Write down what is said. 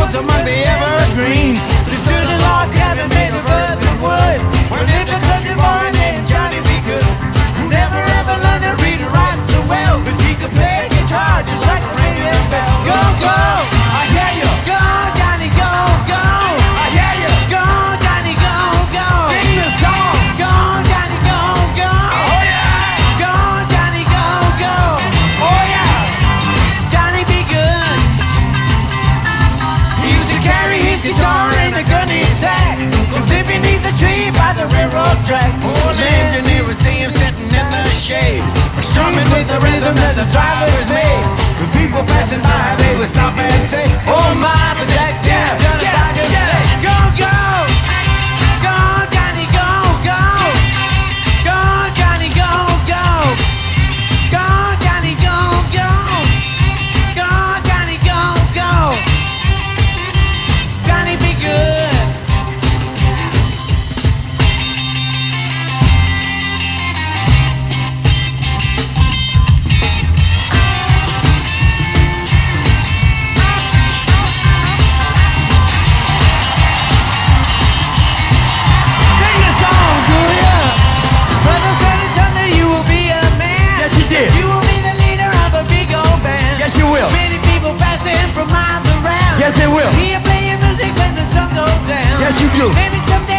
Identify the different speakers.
Speaker 1: house among the evergreens. They stood in log cabin made of earth and wood. Where lived a country boy named Johnny B. Good, who never ever learned to read and write so well, but he could play a guitar just like a ringing bell. Go, go, I hear you. Go, Johnny, go, go. I hear you. Go, Johnny, go, go. Sing the song. Go, Johnny, go, go. Oh yeah. Go, Johnny, go, go. Oh yeah. Johnny be good. He used to carry his guitar in a gunny sack, go sit beneath the tree by the railroad track. Old engineer would see him sitting in the shade, strumming with the rhythm that the drivers made. When people passing by, they would stop and say, oh my, but that guy, go, go, go, Johnny, go, go, go, Johnny, go, go, go, Johnny, go, go, go, Johnny, go, go, Johnny be good.
Speaker 2: Yes, they will.
Speaker 1: Hear playing music when the sun goes down.
Speaker 2: Yes, you do.
Speaker 1: Maybe someday